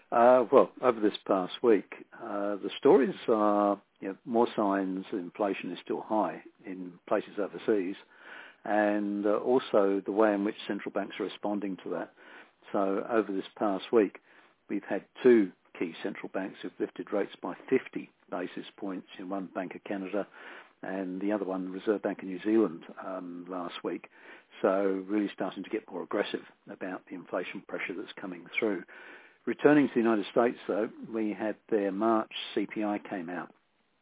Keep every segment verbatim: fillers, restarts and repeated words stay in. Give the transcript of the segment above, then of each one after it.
Uh, well, over this past week, uh, the stories are you know, more signs that inflation is still high in places overseas, and uh, also the way in which central banks are responding to that. So over this past week, we've had two key central banks who've lifted rates by fifty basis points, in one Bank of Canada and the other one, Reserve Bank of New Zealand, um, last week. So really starting to get more aggressive about the inflation pressure that's coming through. Returning to the United States, though, we had their March C P I came out.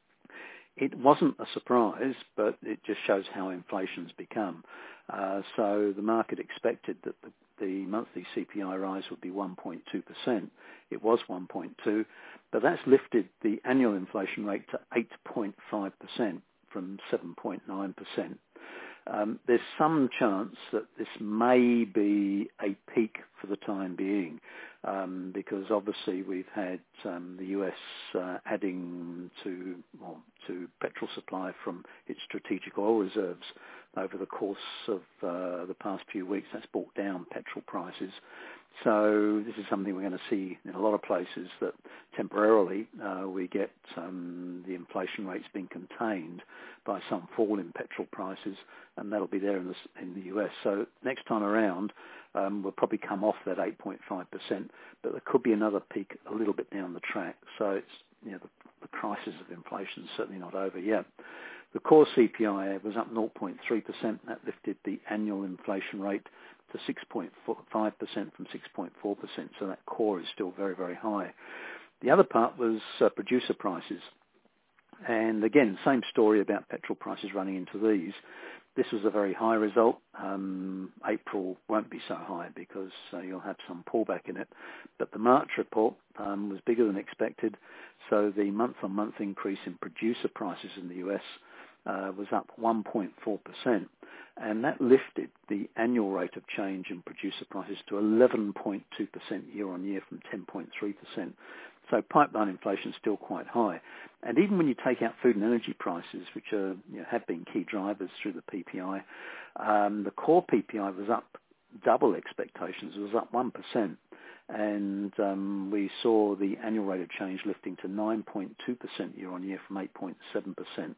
It wasn't a surprise, but it just shows how inflation's become. Uh, so the market expected that the, the monthly C P I rise would be one point two percent. It was one point two, but that's lifted the annual inflation rate to eight point five percent from seven point nine percent. Um, there's some chance that this may be a peak for the time being, um, because obviously we've had um, the U S uh, adding to well, to petrol supply from its strategic oil reserves over the course of uh, the past few weeks. That's brought down petrol prices. So this is something we're going to see in a lot of places, that temporarily uh, we get um, the inflation rates being contained by some fall in petrol prices, and that'll be there in the, in the U S. So next time around, um, we'll probably come off that eight point five percent, but there could be another peak a little bit down the track. So it's, you know, the, the crisis of inflation is certainly not over yet. The core C P I was up zero point three percent. That lifted the annual inflation rate to six point five percent from six point four percent. So that core is still very, very high. The other part was uh, producer prices. And again, same story about petrol prices running into these. This was a very high result. Um, April won't be so high because uh, you'll have some pullback in it. But the March report um, was bigger than expected. So the month-on-month increase in producer prices in the U S uh, was up one point four percent. And that lifted the annual rate of change in producer prices to eleven point two percent year on year from ten point three percent. So pipeline inflation is still quite high. And even when you take out food and energy prices, which are, you know, have been key drivers through the P P I, um, the core P P I was up double expectations. It was up one percent. And um, we saw the annual rate of change lifting to nine point two percent year on year from eight point seven percent.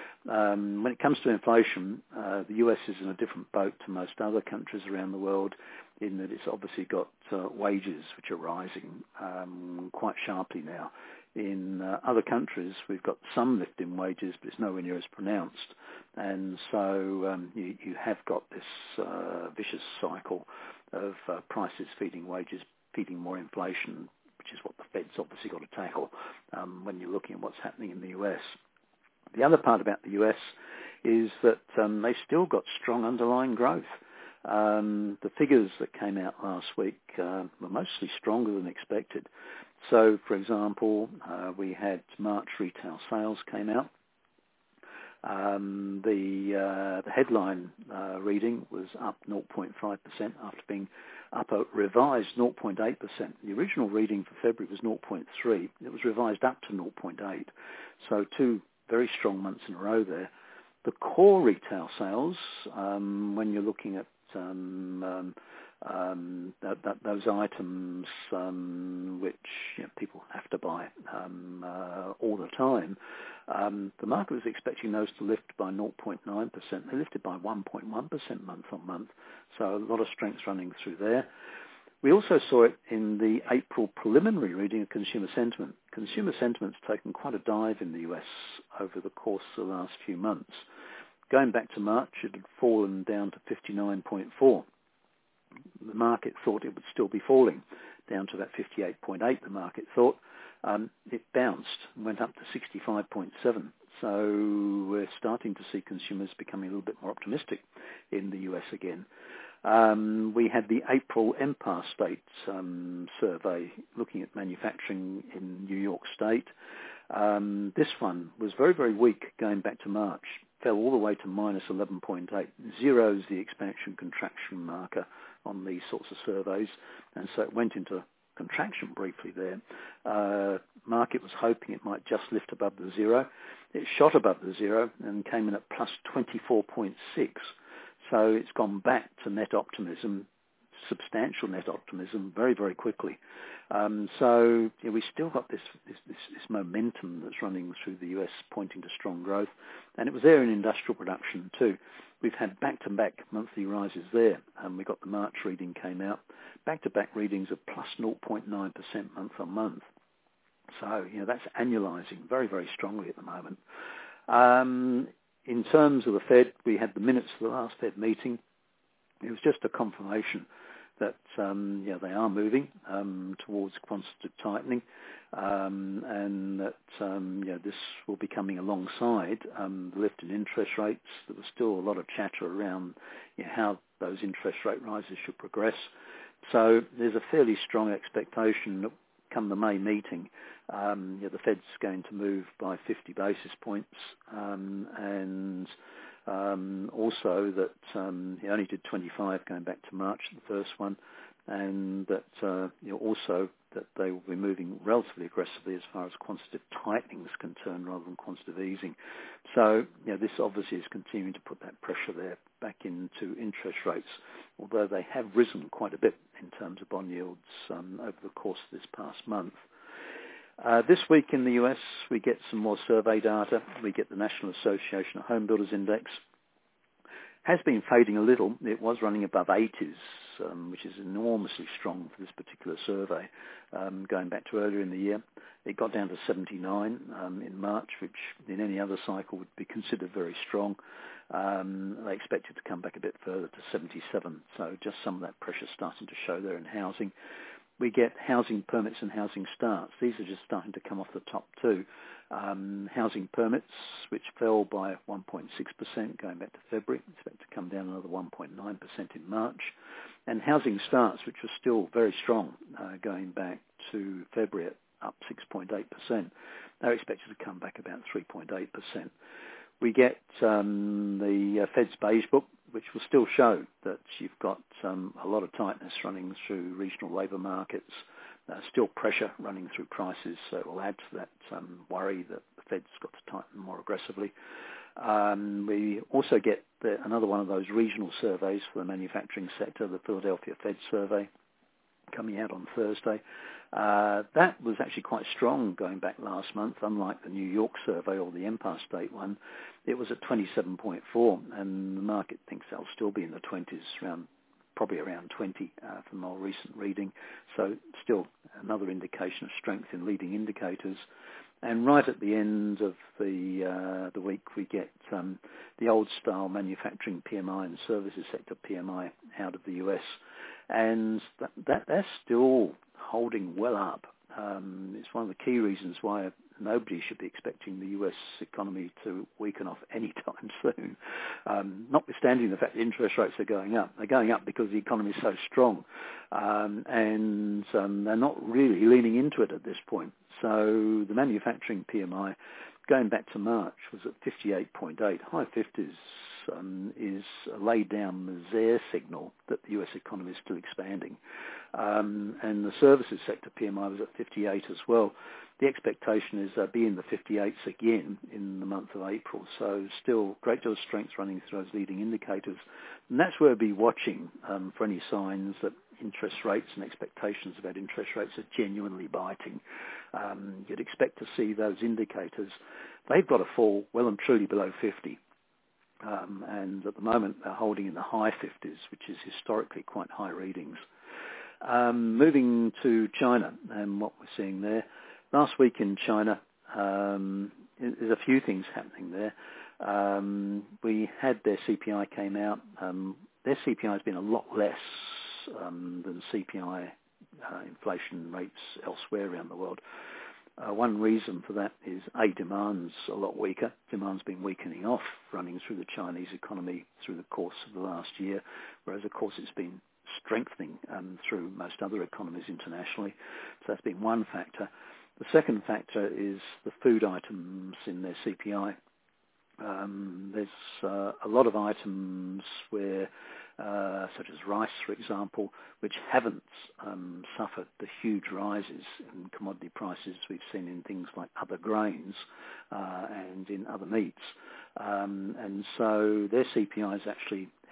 Um, when it comes to inflation, uh, the U S is in a different boat to most other countries around the world, in that it's obviously got uh, wages which are rising um, quite sharply now. In uh, other countries, we've got some lift in wages, but it's nowhere near as pronounced. And so um, you, you have got this uh, vicious cycle of uh, prices feeding wages, feeding more inflation, which is what the Fed's obviously got to tackle um, when you're looking at what's happening in the U S. The other part about the U S is that um, they've still got strong underlying growth. Um, the figures that came out last week uh, were mostly stronger than expected. So, for example, uh, we had March retail sales came out. Um, the, uh, the headline uh, reading was up zero point five percent after being up a revised zero point eight percent. The original reading for February was zero point three. It was revised up to zero point eight. So two very strong months in a row there. The core retail sales, um, when you're looking at um, um, um, that, that, those items um, which, you know, people have to buy um, uh, all the time, um, the market was expecting those to lift by zero point nine percent. They lifted by one point one percent month on month, so a lot of strength running through there. We also saw it in the April preliminary reading of consumer sentiment. Consumer sentiment's taken quite a dive in the U S over the course of the last few months. Going back to March, it had fallen down to fifty-nine point four. The market thought it would still be falling, down to about fifty-eight point eight, the market thought. Um, it bounced and went up to sixty-five point seven. So we're starting to see consumers becoming a little bit more optimistic in the U S again. Um, we had the April Empire State um, survey looking at manufacturing in New York State. Um, this one was very, very weak going back to March, fell all the way to minus eleven point eight. Zero's the expansion-contraction marker on these sorts of surveys, and so it went into contraction briefly there. Uh, market was hoping it might just lift above the zero. It shot above the zero and came in at plus twenty-four point six. So it's gone back to net optimism substantial net optimism very, very quickly. Um, so yeah, we still got this, this, this, this momentum that's running through the U S pointing to strong growth. And it was there in industrial production too. We've had back-to-back monthly rises there. Um, we got the March reading came out. Back-to-back readings of plus zero point nine percent month on month. So, you know, that's annualizing very, very strongly at the moment. Um, in terms of the Fed, we had the minutes of the last Fed meeting. It was just a confirmation that, um, you know, they are moving um, towards quantitative tightening, um, and that, um, you know, this will be coming alongside um, the lift in interest rates. There was still a lot of chatter around, you know, how those interest rate rises should progress. So there's a fairly strong expectation that come the May meeting, um, you know, the Fed's going to move by fifty basis points, um, and um, also that um, he only did twenty-five going back to March, the first one, and that uh, you know, also that they will be moving relatively aggressively as far as quantitative tightening is concerned rather than quantitative easing. So, you know, this obviously is continuing to put that pressure there back into interest rates, although they have risen quite a bit in terms of bond yields um, over the course of this past month. Uh, this week in the U S, we get some more survey data. We get the National Association of Home Builders Index. Has been fading a little. It was running above eighties, um, which is enormously strong for this particular survey, um, going back to earlier in the year. It got down to seventy-nine um, in March, which in any other cycle would be considered very strong. Um, they expect it to come back a bit further to seventy-seven, so just some of that pressure starting to show there in housing. We get housing permits and housing starts. These are just starting to come off the top too. Um, housing permits, which fell by one point six percent going back to February, expect to come down another one point nine percent in March. And housing starts, which was still very strong uh, going back to February, up six point eight percent. They're expected to come back about three point eight percent. We get um, the uh, Fed's Beige Book, which will still show that you've got um, a lot of tightness running through regional labour markets, uh, still pressure running through prices, so it will add to that um, worry that the Fed's got to tighten more aggressively. Um, we also get the, another one of those regional surveys for the manufacturing sector, the Philadelphia Fed survey, coming out on Thursday. Uh, that was actually quite strong going back last month, unlike the New York survey or the Empire State one. It was at twenty-seven point four, and the market thinks they'll still be in the twenties, around probably around twenty uh, for more recent reading. So still another indication of strength in leading indicators. And right at the end of the uh, the week, we get um, the old-style manufacturing P M I and services sector P M I out of the U S, and that, that they're still holding well up. Um, it's one of the key reasons why nobody should be expecting the U S economy to weaken off any time soon, um, notwithstanding the fact that interest rates are going up. They're going up because the economy is so strong, um, and um, they're not really leaning into it at this point. So the manufacturing P M I, going back to March, was at fifty-eight point eight. High fifties um, is a laid down Mazare signal that the U S economy is still expanding. Um, and the services sector P M I was at fifty-eight as well. The expectation is uh, be in the fifty-eights again in the month of April. So still great deal of strength running through those leading indicators. And that's where we'll be watching um, for any signs that interest rates and expectations about interest rates are genuinely biting. Um, you'd expect to see those indicators. They've got to fall well and truly below fifty. Um, and at the moment they're holding in the high fifties, which is historically quite high readings. Um, moving to China and what we're seeing there. Last week in China, um, there's a few things happening there. Um, we had their C P I came out. Um, their C P I has been a lot less um, than C P I uh, inflation rates elsewhere around the world. Uh, one reason for that is, A, demand's a lot weaker. Demand's been weakening off, running through the Chinese economy through the course of the last year, whereas, of course, it's been strengthening um, through most other economies internationally. So that's been one factor. The second factor is the food items in their C P I. Um, there's uh, a lot of items where, uh, such as rice, for example, which haven't um, suffered the huge rises in commodity prices we've seen in things like other grains uh, and in other meats. Um, and so their C P I is actually held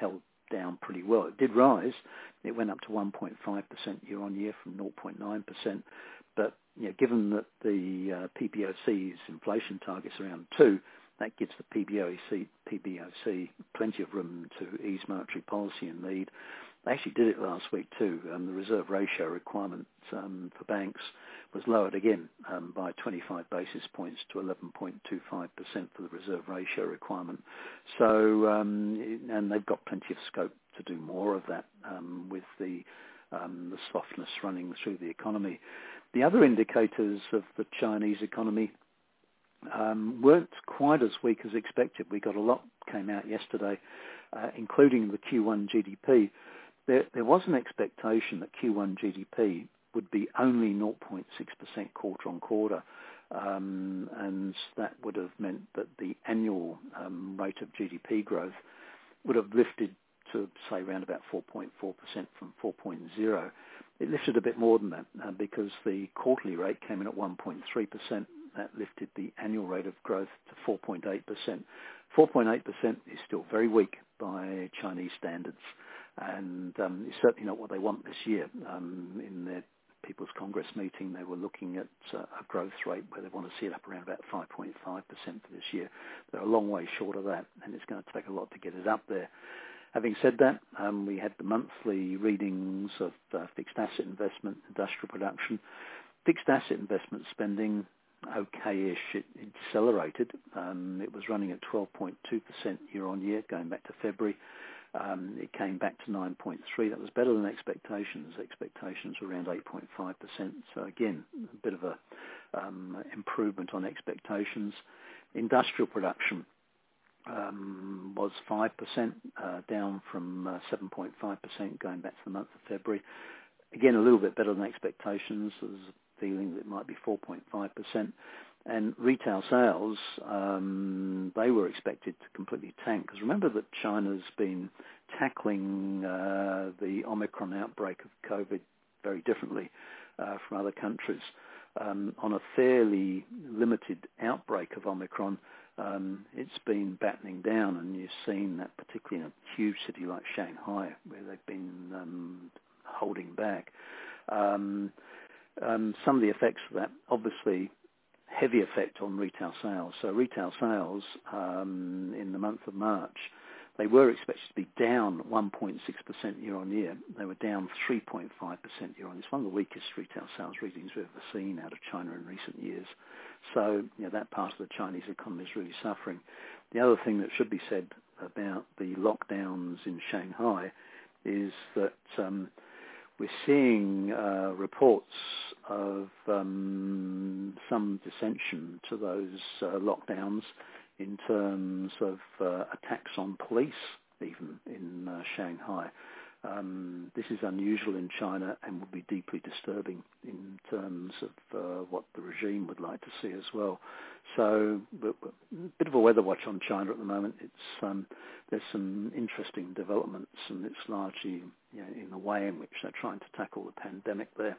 down pretty well. It did rise. It went up to one point five percent year on year from zero point nine percent. But you know, given that the uh, P B O C's inflation target's around two, that gives the P B O C, P B O C plenty of room to ease monetary policy and need. They actually did it last week too. Um, the reserve ratio requirement um, for banks was lowered again um, by twenty-five basis points to eleven point two five percent for the reserve ratio requirement. So, um, and they've got plenty of scope to do more of that um, with the, um, the softness running through the economy. The other indicators of the Chinese economy um, weren't quite as weak as expected. We got a lot came out yesterday, uh, including the Q one G D P. There, there was an expectation that Q one G D P would be only zero point six percent quarter on quarter, um, and that would have meant that the annual um, rate of G D P growth would have lifted to, say, around about four point four percent from four point zero. It lifted a bit more than that uh, because the quarterly rate came in at one point three percent. That lifted the annual rate of growth to four point eight percent. four point eight percent is still very weak by Chinese standards, and um, it's certainly not what they want this year. Um, in their People's Congress meeting, they were looking at uh, a growth rate where they want to see it up around about five point five percent for this year. They're a long way short of that, and it's going to take a lot to get it up there. Having said that, um, we had the monthly readings of uh, fixed asset investment, industrial production. Fixed asset investment spending, okay-ish. It, it decelerated. Um, it was running at twelve point two percent year on year, going back to February. Um, it came back to nine point three. That was better than expectations. Expectations were around eight point five percent. So again, a bit of a um, improvement on expectations. Industrial production um, was five percent, uh, down from uh, seven point five percent going back to the month of February. Again, a little bit better than expectations. There's a feeling that it might be four point five percent. And retail sales, um, they were expected to completely tank. Because remember that China's been tackling uh, the Omicron outbreak of COVID very differently uh, from other countries. Um, on a fairly limited outbreak of Omicron, um, it's been battening down, and you've seen that particularly in a huge city like Shanghai, where they've been um, holding back. Um, um, some of the effects of that, obviously, heavy effect on retail sales. So retail sales um, in the month of March, they were expected to be down one point six percent year on year. They were down three point five percent year on year. It's one of the weakest retail sales readings we've ever seen out of China in recent years. So you know, that part of the Chinese economy is really suffering. The other thing that should be said about the lockdowns in Shanghai is that um, we're seeing uh, reports of um, some dissension to those uh, lockdowns in terms of uh, attacks on police, even in uh, Shanghai. Um, this is unusual in China and would be deeply disturbing in terms of uh, what the regime would like to see as well. So, a bit of a weather watch on China at the moment. It's um, there's some interesting developments, and it's largely you know, in the way in which they're trying to tackle the pandemic there.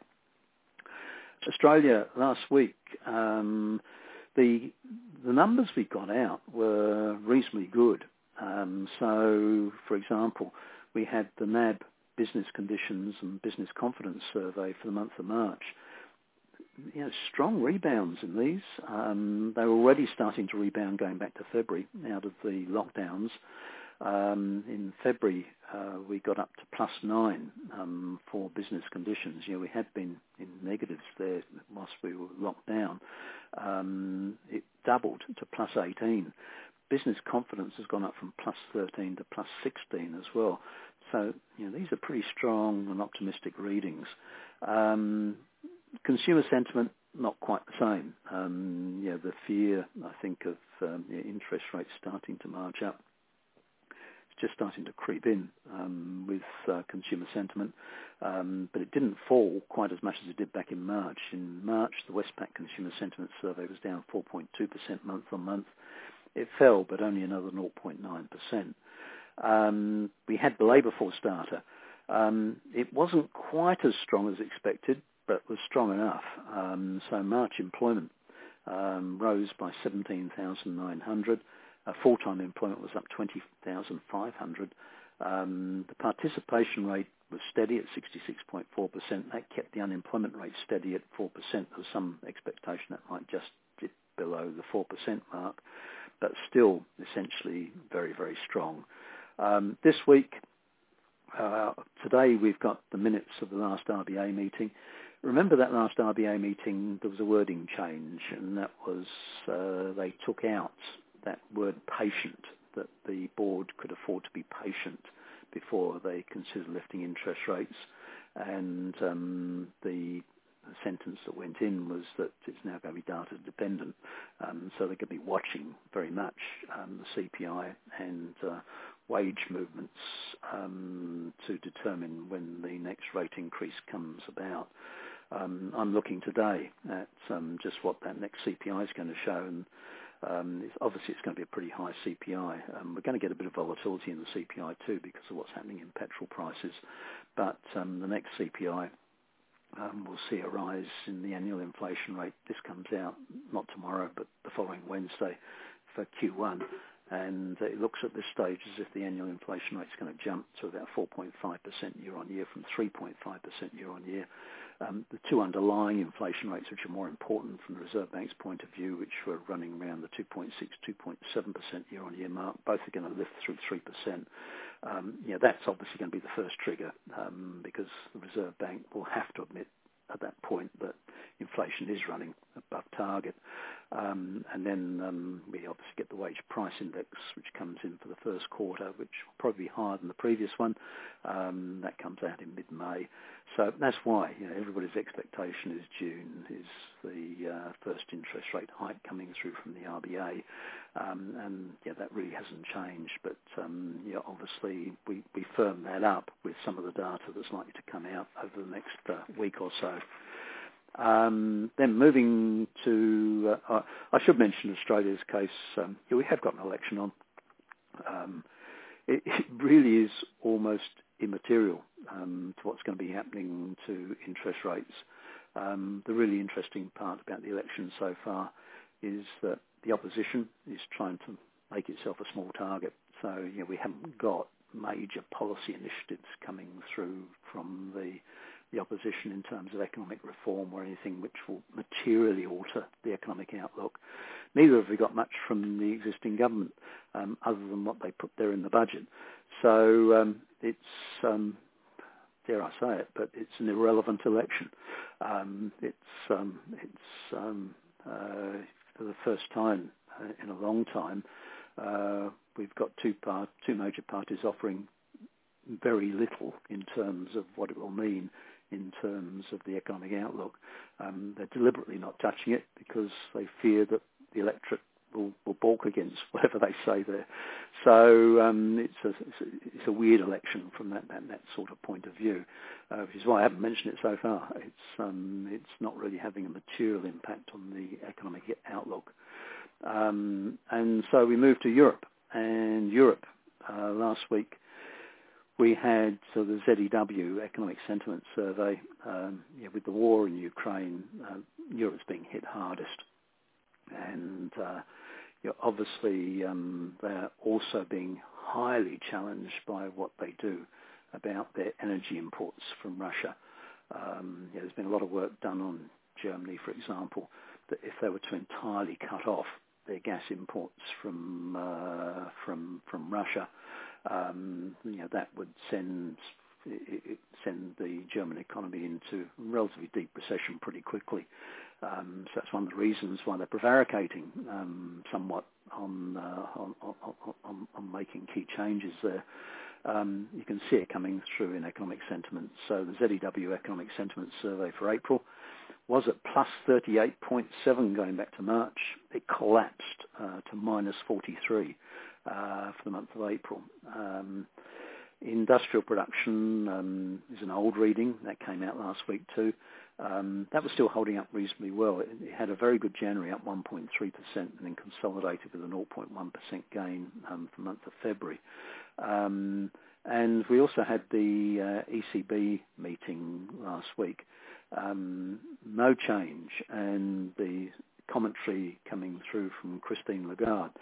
Australia last week, um, the the numbers we got out were reasonably good. Um, so, for example, we had the N A B Business Conditions and Business Confidence Survey for the month of March. You know, strong rebounds in these. Um, they were already starting to rebound going back to February out of the lockdowns. Um, in February, uh, we got up to plus nine um, for business conditions. You know, we had been in negatives there whilst we were locked down. Um, it doubled to plus eighteen. Business confidence has gone up from plus thirteen to plus sixteen as well. So, you know, these are pretty strong and optimistic readings. Um, consumer sentiment, not quite the same. Um, you know, the fear, I think, of um, you know, interest rates starting to march up. It's just starting to creep in um, with uh, consumer sentiment. Um, but it didn't fall quite as much as it did back in March. In March, the Westpac Consumer Sentiment Survey was down four point two percent month on month. It fell, but only another zero point nine percent. Um, we had the labour force data. Um, it wasn't quite as strong as expected, but was strong enough. Um, so March employment um, rose by seventeen thousand nine hundred. Uh, full-time employment was up twenty thousand five hundred. Um, the participation rate was steady at sixty-six point four percent. That kept the unemployment rate steady at four percent. There was some expectation that might just dip below the four percent mark, but still essentially very, very strong. Um, this week, uh, today we've got the minutes of the last R B A meeting. Remember that last R B A meeting, there was a wording change, and that was uh, they took out that word patient, that the board could afford to be patient before they consider lifting interest rates. And um, the sentence that went in was that it's now going to be data dependent. Um, so they're going to be watching very much um, the C P I and uh, wage movements um, to determine when the next rate increase comes about. Um, I'm looking today at um, just what that next C P I is going to show, and um, it's, obviously it's going to be a pretty high C P I. Um, we're going to get a bit of volatility in the C P I too because of what's happening in petrol prices, but um, the next C P I um, will see a rise in the annual inflation rate. This comes out not tomorrow but the following Wednesday for Q one, and it looks at this stage as if the annual inflation rate is going to jump to about four point five percent year on year from three point five percent year on year. Um, the two underlying inflation rates, which are more important from the Reserve Bank's point of view, which were running around the two point six, two point seven percent year-on-year mark, both are going to lift through three percent. Um, you know, that's obviously going to be the first trigger um, because the Reserve Bank will have to admit at that point that inflation is running above target. Um, and then um, we obviously get the wage price index, which comes in for the first quarter, which will probably be higher than the previous one. Um, that comes out in mid-May. So that's why, you know, everybody's expectation is June is the uh, first interest rate hike coming through from the R B A. Um, and, yeah, that really hasn't changed. But, um, yeah, obviously we, we firm that up with some of the data that's likely to come out over the next uh, week or so. Um, then moving to, uh, I should mention Australia's case. Um, yeah, we have got an election on. Um, it, it really is almost immaterial um, to what's going to be happening to interest rates. Um, the really interesting part about the election so far is that the opposition is trying to make itself a small target. So, you know, we haven't got major policy initiatives coming through from the the opposition in terms of economic reform or anything which will materially alter the economic outlook. Neither have we got much from the existing government um, other than what they put there in the budget. So um, it's, um, dare I say it, but it's an irrelevant election. Um, it's um, it's um, uh, for the first time uh, in a long time, uh, we've got two, part, two major parties offering very little in terms of what it will mean in terms of the economic outlook. Um, they're deliberately not touching it because they fear that the electorate will, will balk against whatever they say there. So um, it's, a, it's, a, it's a weird election from that, that, that sort of point of view, uh, which is why I haven't mentioned it so far. It's, um, it's not really having a material impact on the economic outlook. Um, and so we moved to Europe. And Europe, uh, last week, we had so the Z E W Economic Sentiment Survey. Um, yeah, with the war in Ukraine, uh, Europe's being hit hardest. And uh, you know, obviously um, they're also being highly challenged by what they do about their energy imports from Russia. Um, yeah, there's been a lot of work done on Germany, for example, that if they were to entirely cut off their gas imports from uh, from from Russia, Um, you know, that would send it send the German economy into relatively deep recession pretty quickly. Um, so that's one of the reasons why they're prevaricating um, somewhat on, uh, on, on, on, on making key changes there. Um, you can see it coming through in economic sentiment. So the Z E W Economic Sentiment Survey for April was at plus thirty-eight point seven going back to March. It collapsed uh, to minus forty-three uh, for the month of April. Um, industrial production um, is an old reading. That came out last week too. Um, that was still holding up reasonably well. It, it had a very good January, up one point three percent, and then consolidated with a zero point one percent gain um, for the month of February. Um, and we also had the uh, E C B meeting last week. Um, no change, and the commentary coming through from Christine Lagarde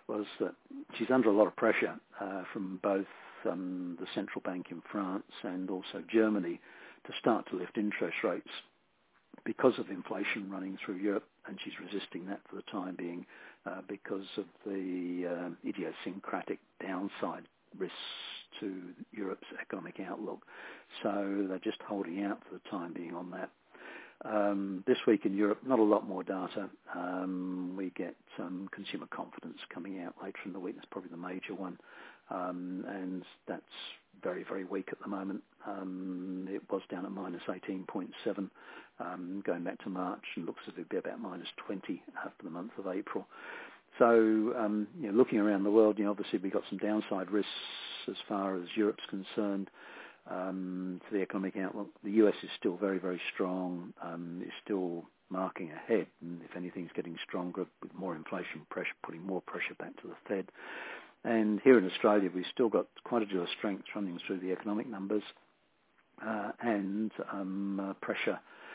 was that she's under a lot of pressure uh, from both um, the central bank in France and also Germany to start to lift interest rates because of inflation running through Europe, and she's resisting that for the time being uh, because of the uh, idiosyncratic downside risks to Europe's economic outlook. So they're just holding out for the time being on that. Um, this week in Europe, not a lot more data. Um, we get um, consumer confidence coming out later in the week. That's probably the major one. Um, and that's very, very weak at the moment. Um, it was down at minus eighteen point seven um, going back to March, and looks as if it'll be about minus twenty after the month of April. So, um, you know, looking around the world, you know, obviously we've got some downside risks as far as Europe's concerned. Um, to the economic outlook, the U S is still very, very strong. Um, it's still marking ahead, and if anything, it's getting stronger with more inflation pressure, putting more pressure back to the Fed. And here in Australia, we've still got quite a deal of strength running through the economic numbers uh, and um, uh, pressure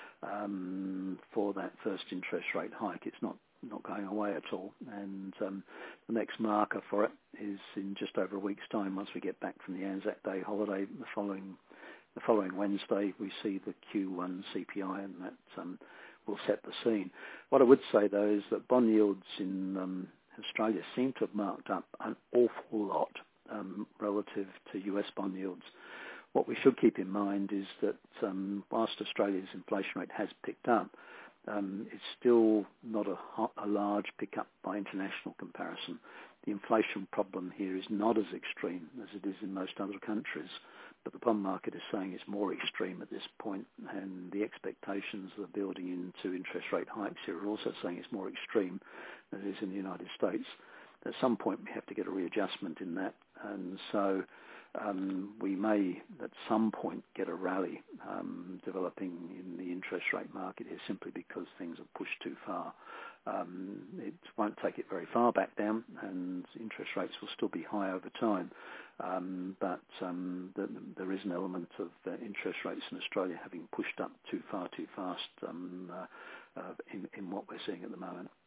um, for that first interest rate hike. It's not not going away at all. And um, the next marker for it is in just over a week's time. Once we get back from the Anzac Day holiday, the following the following Wednesday, we see the Q one C P I, and that um, will set the scene. What I would say, though, is that bond yields in um, Australia seem to have marked up an awful lot um, relative to U S bond yields. What we should keep in mind is that um, whilst Australia's inflation rate has picked up, um, it's still not a, a large pickup by international comparison. The inflation problem here is not as extreme as it is in most other countries, but the bond market is saying it's more extreme at this point, and the expectations that are building into interest rate hikes here are also saying it's more extreme than it is in the United States. At some point we have to get a readjustment in that, and so um, we may at some point get a rally um, developing in the interest rate market here simply because things are pushed too far. Um, it won't take it very far back down, and interest rates will still be high over time. Um, but um, the, there is an element of uh, interest rates in Australia having pushed up too far too fast um, uh, uh, in, in what we're seeing at the moment.